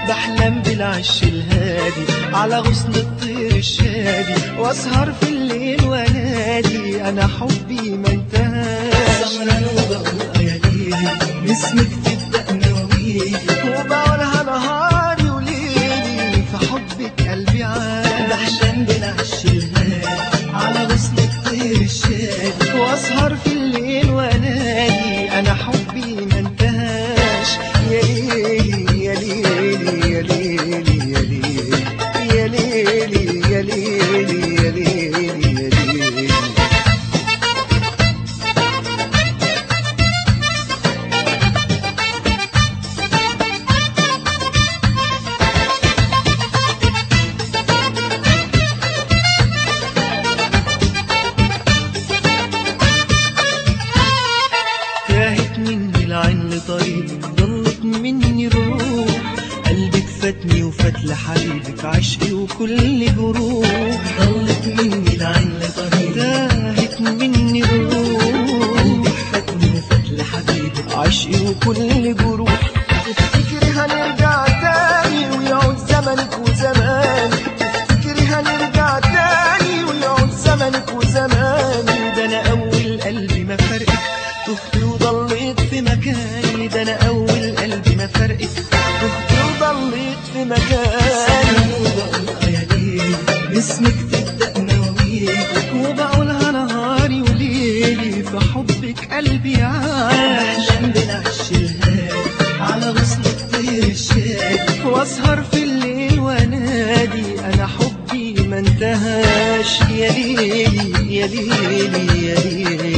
بحلم بالعش الهادي على غصن الطير الشادي، واسهر في الليل وانادي انا حبي ما انتهاش. سهران وبقول يا ليلي باسمك تبدأ نواويلي، وبقولها نهاري وليلي في حبك قلبي عاش. بحلم بالعش الهادي على غصن الطير الشادي، واسهر في الليل وانادي انا حبي ما انتهاش. يا ليلي يا ليلي يا ليلي يا ليلي يا ليلي يا ليلي يا ليلي يا ليلي. تاهت مني العين لطريقك، ضلت مني الروح، قلبك فاتني وفات لحبيبك عشقي وكل جروح. ضلت مني العين لطريقك، تاهت مني الروح، قلبك فاتني وفات لحبيبك عشقي وكل جروح. تفتكري هنرجع تاني ويعود زمنك وزماني، تفتكري هنرجع تاني ويعود زمنك وزماني. ده انا اول قلبي ما فرقك تهت وضليت في مكاني، ده انا اول قلبي ما فرقك تهت وضليت في مكاني. وبقول يا ليلي باسمك تبدأ نواويلي، وبقولها نهاري وليلي في حبك قلبي عاش. بحلم بالعش الهادي على غصن الطير الشادي، واسهر في الليل وانادي انا حبي ما انتهاش. يا ليلي يا ليلي يا ليلي